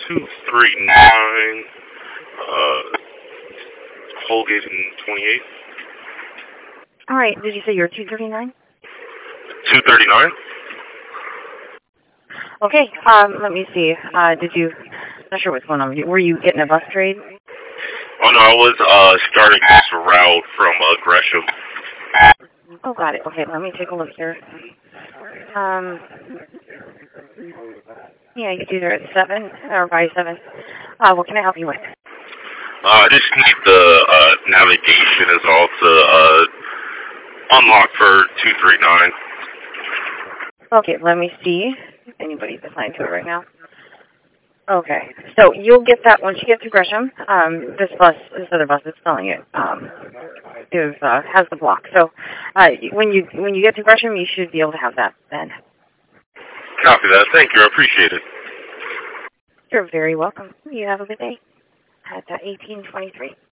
239, Colgate and 28. All right. Did you say you're 239? 239? Okay. Let me see. Not sure what's going on with you. Were you getting a bus trade? Oh, no, I was starting this route from Gresham. Oh, got it. Okay, let me take a look here. Yeah, you can do there at 7, or by 7. What can I help you with? I just need the navigation is all to unlock for 239. Okay, let me see if anybody's assigned to it right now. Okay, so you'll get that once you get to Gresham. This other bus is selling it. Has the block. So when you get to Gresham, you should be able to have that then. Copy that. Thank you. I appreciate it. You're very welcome. You have a good day. At 1823.